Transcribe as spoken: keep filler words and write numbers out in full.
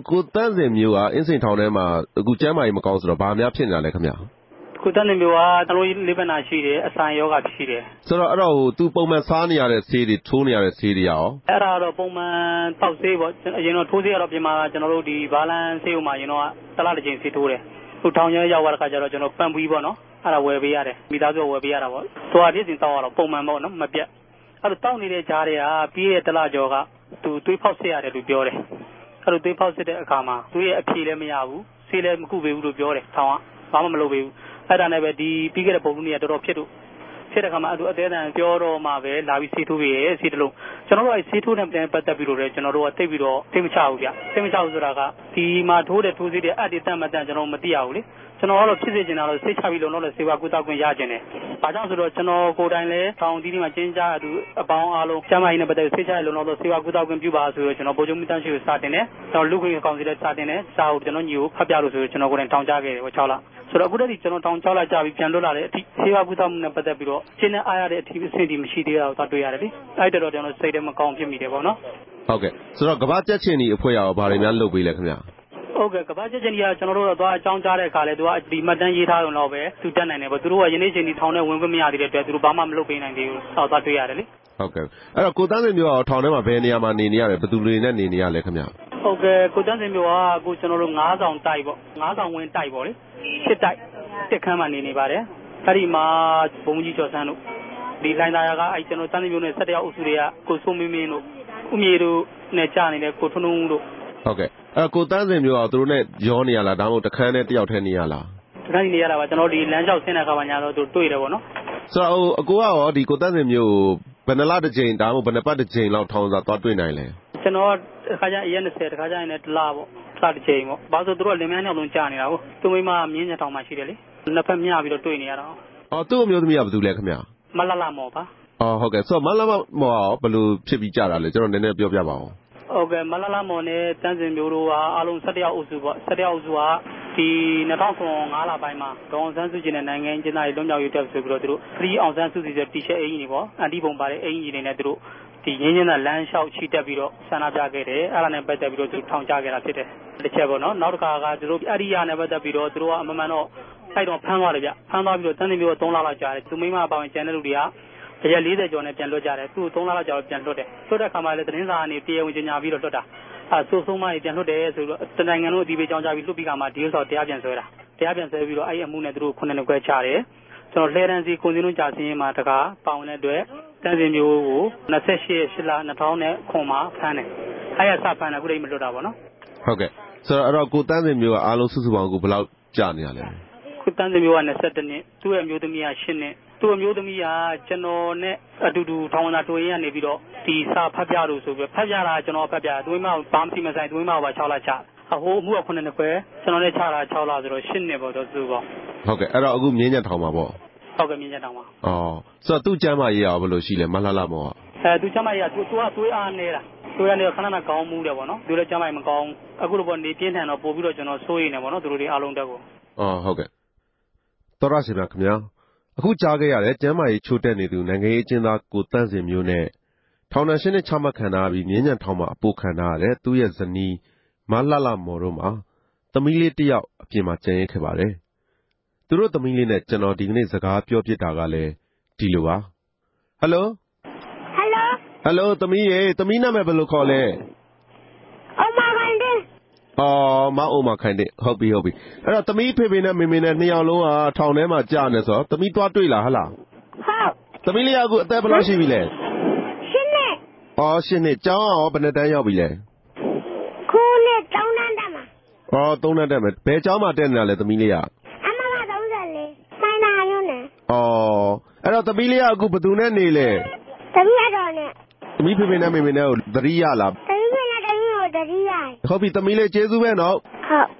ကိုတန်းစင်မျိုးကအင်းစိန်ထောင်ထဲမှာအခုကျမ်းမာရေးမကောင်းဆိုတော့ဘာများဖြစ်နေတာလဲခင်ဗျာကိုတန်းစင်မျိုးကတလုံးလေးပတ်နာရှိတယ်အဆိုင်ယောဂဖြစ်တယ်ဆိုတော့အဲ့တော့ဟိုသူပုံမှန်စားနေရတဲ့ဆေးတွေထိုးနေရတဲ့ဆေးတွေရောအဲ့ဒါတော့ပုံမှန်တောက်ဆေးပေါ့အရင်တော့ထိုးဆေးကတော့ပြင်မှာကျွန်တော်တို့ဒီဘာလန်ဆေးဥမှာရင်တော့တလားတစ်ချိန်ဆေးထိုးတယ်ဟိုထောင်ရဲရောက်သွားတဲ့ခါကျတော့ကျွန်တော်ပန်ပီးပေါ့နော်အဲ့ဒါဝယ်ပေးရတယ်မိသားစုဝယ်ပေးရတာပေါ့သွားပြည့်စင်တောက်ရတော့ပုံမှန်ပေါ့နော်မပြတ်အဲ့လိုတောက်နေတဲ့ကြားတွေကပြီးရဲ့တလားကျော်ကသူသွေးဖောက်စစ်ရတယ်လို့ပြောတယ်အဲ့လိုသွေးဖောက်စစ်တဲ့အခါမှာသူရဲ့အဖြေလည်းမရဘူးဆေးလည်းမကုပေးဘူးလို့ပြောတယ်ထောင်ကဘာမှမလုပ်ပေးဘူးအဲ့ဒါနဲ့ပဲဒီပြီးခဲ့တဲ့ပုံလူတွေကတော်တော်ဖြစ်လို့ဖြစ်တဲ့ခါမှာအဲ့အသေးအံပြောတော့မှပဲလာပြီးဆေးထိုးပေးရဲဆေးတလုံးကျွန်တော်တို့အဲ့ဆေးထိုးတဲ့ပြန်ပတ်သက်ပြီးတော့လည်းကျွန်တော်တို့ကတိတ်ပြီးတော့သိမချဘူးဗျသိမချဘူးဆိုတာကဒီမှာထိုးတဲ့ထိုးဆေးတွေအတ္တိတတ်မှတ်တဲ့ကျွန်တော်မသိရဘူးလေကျွန်တော်ကတော့ဖြစ်စေချင်တာတော့ဆေးချပြီးလုံးတော့လည်းဆေးဝါးကုသခွင့်ရကျင်တယ်။ဘာကြောင့်ဆိုတော့ကျွန်တော်ကိုယ်တိုင်လည်းထောင်တီးတီးမှာကျင်းကြားသူအပေါင်းအားလုံးကျမကြီးနဲ့ပတ်သက်ဆေးချရလုံးတော့ဆေးဝါးကုသခွင့်ပြုပါဆိုတော့ကျွန်တော်ဗိုလ်ချုပ်မတန်းရှိကိုစတင်တယ်။ကျွန်တော်လူခွင့်ကောင်စီလည်းစတင်တယ်။စာအုပ်ကျွန်တော်ညီကိုဖတ်ပြလို့ဆိုတော့ကျွန်တော်ကိုယ်တိုင်ထောင်ချခဲ့တယ်ဟို၆လဆိုတော့အခုတည်းကကျွန်တော်ထောင်၆လကြာပြီးပြန်လွတ်လာတဲ့အထိဆေးဝါးကုသမှုနဲ့ပတ်သက်ပြီးတော့ရှင်းနဲ့အားရတဲ့အထိအဆင့်ဒီမရှိသေးတာကိုတွေ့ရတယ်လေ။အဲ့တော်ကျွန်တော်စိတ်ထဲမကောင်းဖြစ်မိတယ်ပေါ့နော်။ဟုတ်ကဲ့ဆိုတော့ကမ္ဘာကြက်ချင်ဒီအဖွဲ့ရောဘာတွေများလုပ်ပေးလဲခင်ဗျာ။ဟုတ်ကဲ့ကမ္ဘာချက်ချင်းကြီးကကျွန်တော်တို့တော့သွားအကြောင်းကြားတဲ့အခါလဲသူကဒီမှတ်တမ်းရေးထားရုံတော့ပဲသူတက်နိုင်တယ်ပေါ့သူတို့ကယနေ့ချိန်ဒီထောင်ထဲဝင်ခွင့်မရသေးတဲ့အတွက်သူတို့ဘာမှမလုပ်ပေးနိုင်သေးဘူးဟောသွားတွေ့ရတယ်လေဟုတ်ကဲ့အဲ့တော့ကိုတန်းစင်မျိုးကထောင်ထဲမှာဘယ်နေရာမှာနေနေရလဲဘယ်သူတွေနဲ့နေနေရလဲခင်ဗျဟုတ်ကဲ့ကိုတန်းစင်မျိုးကအခုကျွန်တော်တို့ငါးဆောင်တိုက်ပေါ့ငါးဆောင်ဝင်တိုက်ပေါ့လေစစ်တိုက်တက်ခမ်းမှာနေနေပါတယ်အဲ့ဒီမှာဘုံကြီးကျော်ဆန်းတို့ဒီလိုင်းသားရကအဲ့ကျွန်တော်တန်းစင်မျိုးနဲ့ဆက်တယောက်အုပ်စုတွေကကိုစိုးမင်းမင်းတို့ဦးမြေတို့နဲ့ကြာနေတဲ့ကိုထွန်းထွန်းဦးတို့ဟုတ်ကဲ့အဲ့ကိုတန်းစင်မျိုးကသူတို့နဲ့ရောနေရလားဒါမှမဟုတ်တခန်းနဲ့တယောက်တည်းနေရလားတခန်းနေရတာပါကျွန်တော်ဒီလမ်းလျှောက်ဆင်းတဲ့အခါမှာညာတော့သူတွေ့တယ်ပေါ့နော်ဆိုတော့အကိုကရောဒီကိုတန်းစင်မျိုးဘယ်နှလတစ်ချိန်ဒါမှမဟုတ်ဘယ်နှပတ်တစ်ချိန်လောက်ထောင်စားသွားတွေ့နိုင်လဲကျွန်တော်တစ်ခါကျရင်အရက်၂၀တစ်ခါကျရင်လည်းတစ်လပေါ့တစ်လတစ်ချိန်ပေါ့ဘာလို့ဆိုသူတို့ကလင်မယားနှစ်ယောက်လုံးကြာနေတာကိုသူမိမမြင်းညထောင်မှရှိတယ်လေနှစ်ဖက်မျှပြီးတော့တွေ့နေရတာအော်သူ့အမျိုးသမီးကဘယ်သူလဲခင်ဗျမလလမော်ပါအော်ဟုတ်ကဲ့ဆိုတော့မလလမော်ကဘယ်လိုဖြစ်ပြီးကြာတာလဲကျွန်တော်နည်းနည်းပြောပြပါဦးဟုတ်ကဲ့မလလမော်နဲ့တန်းစင်မျိုးတို့ကအားလုံး၁၁ယောက်အုပ်စုပေါ့၁၁ယောက်အုပ်စုကဒီ၂၀၀၅လပိုင်းမှာဒေါအောင်ဆန်းစုကြည်နဲ့နိုင်ငံကျင်းသားရေးလွတ်မြောက်ရေးတက်ဆိုပြီးတော့သူတို့ခရီးအောင်ဆန်းစုကြည်ဆိုတီရှပ်အင်ကြီးတွေပေါ့အန်တီပုံပါတဲ့အင်ကြီးတွေနဲ့သူတို့ဒီရင်းချင်းတဲ့လမ်းလျှောက်ချီတက်ပြီးတော့ဆန္ဒပြခဲ့တယ်အဲ့ဒါနဲ့ပတ်သက်ပြီးတော့သူထောင်ချခဲ့တာဖြစ်တယ်တစ်ချက်ပေါ့နော်နောက်တစ်ခါကသူတို့အရိယာနဲ့ပတ်သက်ပြီးတော့သူတို့ကအမှန်မှန်တော့အဲ့တော့ဖမ်းသွားတယ်ဗျဖမ်းသွားပြီးတော့တန်းစင်မျိုးက၃လလောက်ကြာတယ်သူမိမအပေါင်းကျန်တဲ့လူတွေကတရက်၄၀ကျော်နဲ့ပြန်လွတ်ကြတယ်သူ့၃လလောက်ကြာပြန်လွတ်တယ်လွတ်တဲ့ခါမှလည်းသတင်းစာကနေတရားဝင်ကြေညာပြီးတော့လွတ်တာအဲဆိုးဆိုးမကြီးပြန်လွတ်တယ်ဆိုတော့တနိုင်ငံလုံးအဒီပေကြောင်းကြပြီးလွတ်ပြီးကမှဒီဥစ္စာတရားပြန်ဆွဲတာတရားပြန်ဆွဲပြီးတော့အဲ့အမှုနဲ့သူတို့ခုနှစ်နှစ်ခွဲချတယ်ကျွန်တော်လှဲတန်းစီကွန်စင်းလုံးကြာစင်းမှာတကားပေါင်တဲ့အတွက်တန်းစင်မျိုးကို၂၈ရက်၈လ၂၀၀၀ခွန်မှာဖမ်းတယ်အဲ့ရစဖမ်းတယ်ခုတည်းမလွတ်တာပေါ့နော်ဟုတ်ကဲ့ဆိုတော့အဲ့တော့ကိုတန်းစင်မျိုးကအားလုံးစုစုပေါင်းကိုဘယ်လောက်ကြာနေရလဲကိုတန်းစင်မျိုးက၂၁နှစ်သူ့ရဲ့မျိုးသမီးက၈နှစ်သူ့အမျိုးသမီးကကျွန်တော်နဲ့အတူတူထောင်ဝင်သာတွေ့ရင်ကနေပြီးတော့ဒီစာဖတ်ပြလို့ဆိုပြီးဖတ်ပြတာကျွန်တော်ဖတ်ပြသူမဘာမှမဆိုင်သူမဘာ၆လချအဟိုအမှုကခုနှစ်နှစ်ခွဲကျွန်တော်လည်းချတာ၆လဆိုတော့၈နှစ်ပေါ့တော့သူပေါ့ဟုတ်ကဲ့အဲ့တော့အခုမြင်းညက်ထောင်မှာပေါ့ဟုတ်ကဲ့မြင်းညက်ထောင်မှာအော်ဆိုတော့သူ့ကျမ်းမာရေးရောဘယ်လိုရှိလဲမလှလှမောကအဲသူကျမ်းမာရေးကသူသူကသွေးအားနေတာသွေးအားနေခဏခဏကောင်းမှုတယ်ပေါ့နော်သူလည်းကျမ်းမာရေးမကောင်းအခုတော့နေပြင်းထန်တော့ပို့ပြီးတော့ကျွန်တော်စိုးရိမ်နေပေါ့နော်သူတို့တွေအားလုံးတက်ကိုအော်ဟုတ်ကဲ့တော်ရရှင်ပါခင်ဗျာအခုကြားခဲ့ရတဲ့ကျမ်းမာရေးချိုးတက်နေသူနိုင်ငံရေးအကျဉ်းသားကိုတန်းစင်မျိုးနဲ့ထောင်ဒဏ်ရှင်းနှစ်ချမှတ်ခံထားပြီးမြင်းညံထောင်မှာအပိုခံထားရတဲ့သူ့ရဲ့ဇနီးမလှလှမော်တို့မှာသမီးလေးတစ်ယောက်အပြင်မှာကျန်ရစ်ခဲ့ပါတယ်။သူတို့သမီးလေးနဲ့ကျွန်တော်ဒီကနေ့စကားပြောပြတာကလည်းဒီလိုပါ။ဟယ်လိုဟယ်လိုဟယ်လိုသမီးရေသမီးနာမည်ဘယ်လိုခေါ်လဲအမခိုင်တဲ့အော်မအိုမခိုင်တဲ့ဟုတ်ပြီဟုတ်ပြီအဲ့တော့သမီးဖေဖေနဲ့မေမေနဲ့နှစ်ယောက်လုံးကထောင်ထဲမှာကြာနေဆိုတော့သမီးသွားတွေ့လားဟလားဟုတ်သမီးလေးကအခုအသက်ဘယ်လောက်ရှိပြီလဲရှင်းနေအော်ရှင်းနေကျောင်းရောဘယ်နှစ်တန်းရောက်ပြီလဲခုနဲ့ကျောင်းတန်းတက်မှာအော်သုံးတန်းတက်မယ်ဘယ်ကျောင်းမှာတက်နေတာလဲသမီးလေးကအမကသုံးဆယ်လေးစိုင်းနာရုံးနေအော်အဲ့တော့သမီးလေးကအခုဘယ်သူနဲ့နေလဲသမီးတော်နဲ့သမီးဖေဖေနဲ့မေမေနဲ့ကိုသတိရလားသမီးဖေနဲ့သမီးကိုသတိရတယ်ဟုတ်ပြီသမီးလေးကျေးဇူးပဲနော်ဟုတ်